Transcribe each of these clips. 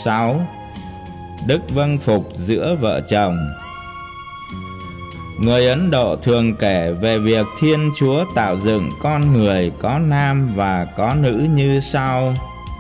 6. Đức vâng phục giữa vợ chồng. Người Ấn Độ thường kể về việc Thiên Chúa tạo dựng con người có nam và có nữ như sau.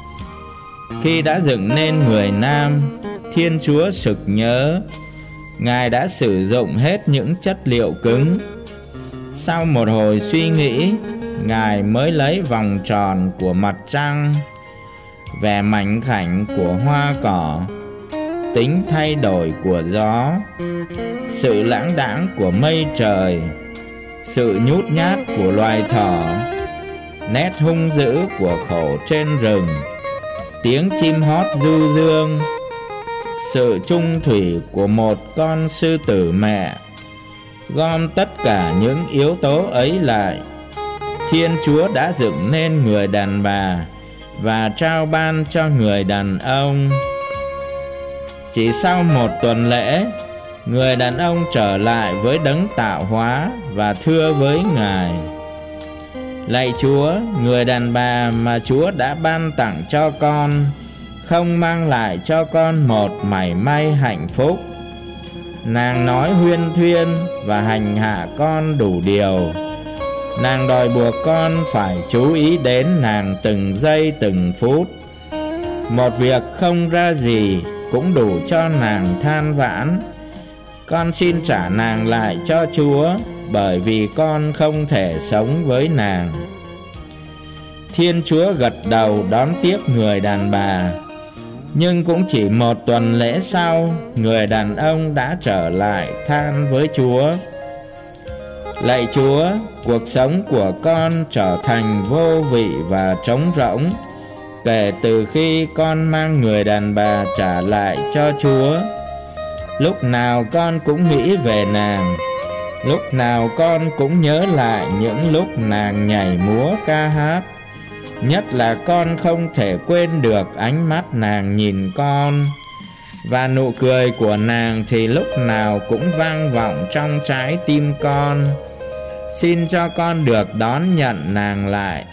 Khi đã dựng nên người nam, Thiên Chúa sực nhớ Ngài đã sử dụng hết những chất liệu cứng. Sau một hồi suy nghĩ, Ngài mới lấy vòng tròn của mặt trăng, vẻ mảnh khảnh của hoa cỏ, tính thay đổi của gió, sự lãng đãng của mây trời, sự nhút nhát của loài thỏ, nét hung dữ của khổ trên rừng, tiếng chim hót du dương, sự trung thủy của một con sư tử mẹ. Gom tất cả những yếu tố ấy lại, Thiên Chúa đã dựng nên người đàn bà và trao ban cho người đàn ông. Chỉ sau một tuần lễ, người đàn ông trở lại với đấng tạo hóa và thưa với Ngài: Lạy Chúa, người đàn bà mà Chúa đã ban tặng cho con không mang lại cho con một mảy may hạnh phúc. Nàng nói huyên thuyên và hành hạ con đủ điều. Nàng đòi buộc con phải chú ý đến nàng từng giây từng phút. Một việc không ra gì cũng đủ cho nàng than vãn. Con xin trả nàng lại cho Chúa, bởi vì con không thể sống với nàng. Thiên Chúa gật đầu đón tiếp người đàn bà. Nhưng cũng chỉ một tuần lễ sau, người đàn ông đã trở lại than với Chúa: Lạy Chúa, cuộc sống của con trở thành vô vị và trống rỗng kể từ khi con mang người đàn bà trả lại cho Chúa. Lúc nào con cũng nghĩ về nàng, lúc nào con cũng nhớ lại những lúc nàng nhảy múa ca hát. Nhất là con không thể quên được ánh mắt nàng nhìn con, và nụ cười của nàng thì lúc nào cũng vang vọng trong trái tim con. Xin cho con được đón nhận nàng lại.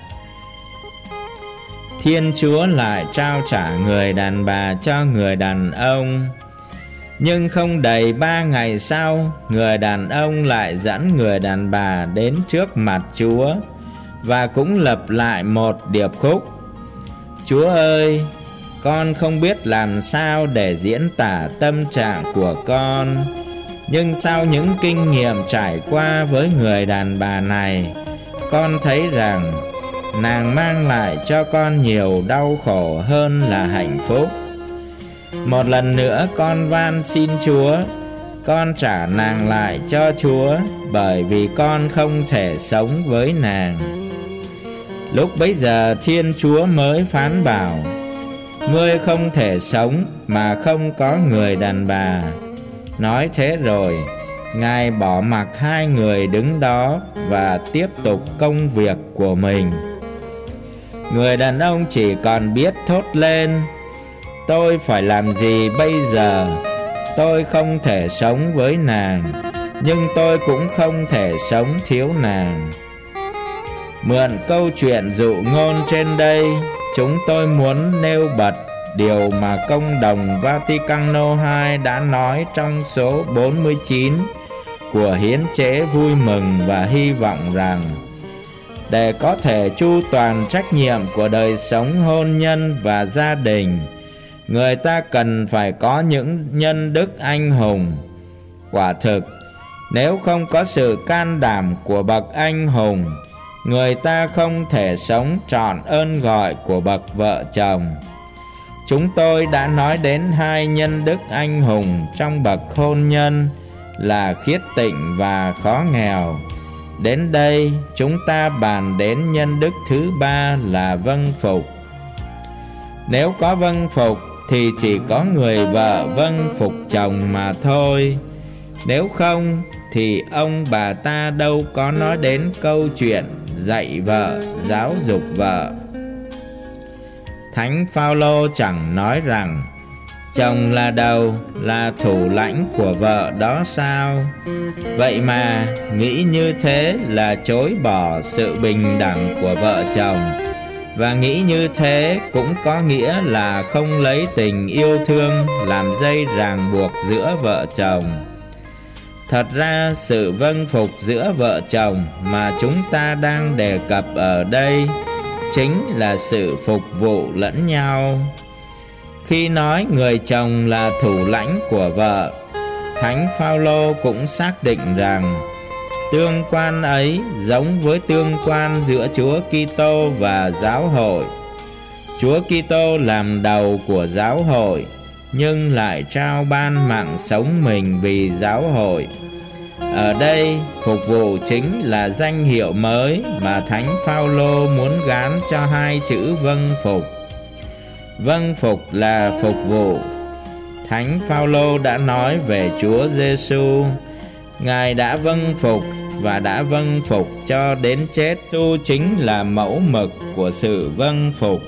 Thiên Chúa lại trao trả người đàn bà cho người đàn ông. Nhưng không đầy 3 ngày sau, người đàn ông lại dẫn người đàn bà đến trước mặt Chúa và cũng lập lại một điệp khúc: Chúa ơi, con không biết làm sao để diễn tả tâm trạng của con. Nhưng sau những kinh nghiệm trải qua với người đàn bà này, con thấy rằng nàng mang lại cho con nhiều đau khổ hơn là hạnh phúc. Một lần nữa con van xin Chúa, con trả nàng lại cho Chúa, bởi vì con không thể sống với nàng. Lúc bấy giờ Thiên Chúa mới phán bảo: Ngươi không thể sống mà không có người đàn bà. Nói thế rồi, Ngài bỏ mặc hai người đứng đó và tiếp tục công việc của mình. Người đàn ông chỉ còn biết thốt lên: Tôi phải làm gì bây giờ? Tôi không thể sống với nàng, nhưng tôi cũng không thể sống thiếu nàng. Mượn câu chuyện dụ ngôn trên đây, chúng tôi muốn nêu bật điều mà Công đồng Vaticano II đã nói trong số 49 của hiến chế vui mừng và hy vọng rằng để có thể chu toàn trách nhiệm của đời sống hôn nhân và gia đình, người ta cần phải có những nhân đức anh hùng. Quả thực, nếu không có sự can đảm của bậc anh hùng, người ta không thể sống trọn ơn gọi của bậc vợ chồng. Chúng tôi đã nói đến hai nhân đức anh hùng trong bậc hôn nhân là khiết tịnh và khó nghèo. Đến đây chúng ta bàn đến nhân đức thứ 3 là vâng phục. Nếu có vâng phục thì chỉ có người vợ vâng phục chồng mà thôi. Nếu không thì ông bà ta đâu có nói đến câu chuyện dạy vợ, giáo dục vợ. Thánh Phaolô chẳng nói rằng chồng là đầu, là thủ lãnh của vợ đó sao? Vậy mà nghĩ như thế là chối bỏ sự bình đẳng của vợ chồng Và nghĩ như thế cũng có nghĩa là không lấy tình yêu thương làm dây ràng buộc giữa vợ chồng. Thật ra sự vâng phục giữa vợ chồng mà chúng ta đang đề cập ở đây chính là sự phục vụ lẫn nhau. Khi nói người chồng là thủ lãnh của vợ, Thánh Phaolô cũng xác định rằng tương quan ấy giống với tương quan giữa Chúa Kitô và giáo hội. Chúa Kitô làm đầu của giáo hội, nhưng lại trao ban mạng sống mình vì giáo hội. Ở đây, phục vụ chính là danh hiệu mới mà Thánh Phaolô muốn gán cho hai chữ vâng phục. Vâng phục là phục vụ. Thánh Phaolô đã nói về Chúa Giêsu, Ngài đã vâng phục và đã vâng phục cho đến chết. Tu chính là mẫu mực của sự vâng phục.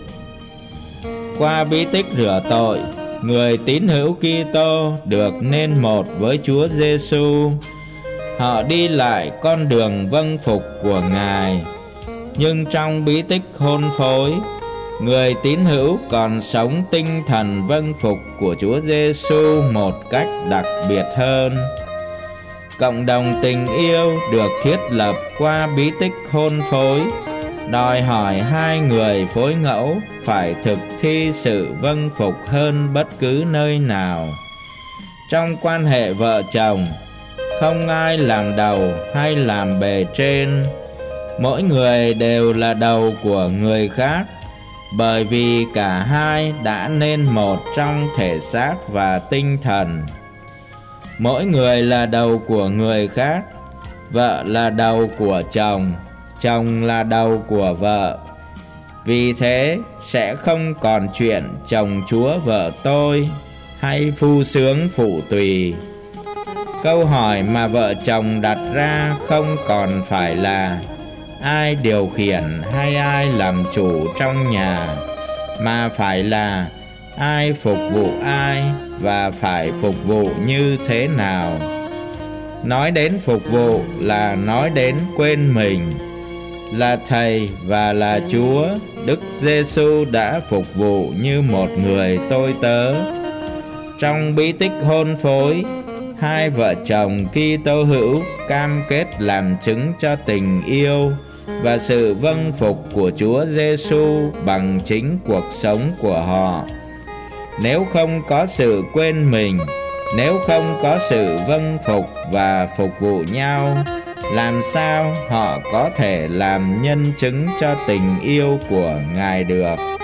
Qua bí tích rửa tội, người tín hữu Kitô được nên một với Chúa Giêsu. Họ đi lại con đường vâng phục của Ngài. Nhưng trong bí tích hôn phối, người tín hữu còn sống tinh thần vâng phục của Chúa Giêsu một cách đặc biệt hơn. Cộng đồng tình yêu được thiết lập qua bí tích hôn phối, đòi hỏi hai người phối ngẫu phải thực thi sự vâng phục hơn bất cứ nơi nào. Trong quan hệ vợ chồng, không ai làm đầu hay làm bề trên. Mỗi người đều là đầu của người khác, bởi vì cả hai đã nên một trong thể xác và tinh thần. Mỗi người là đầu của người khác. Vợ là đầu của chồng, chồng là đầu của vợ. Vì thế sẽ không còn chuyện chồng chúa vợ tôi hay phu sướng phụ tùy. Câu hỏi mà vợ chồng đặt ra không còn phải là ai điều khiển hay ai làm chủ trong nhà, mà phải là ai phục vụ ai và phải phục vụ như thế nào. Nói đến phục vụ là nói đến quên mình. Là Thầy và là Chúa, Đức Giêsu đã phục vụ như một người tôi tớ. Trong bí tích hôn phối, hai vợ chồng Kitô hữu cam kết làm chứng cho tình yêu và sự vâng phục của Chúa Giêsu bằng chính cuộc sống của họ. Nếu không có sự quên mình, nếu không có sự vâng phục và phục vụ nhau, làm sao họ có thể làm nhân chứng cho tình yêu của Ngài được?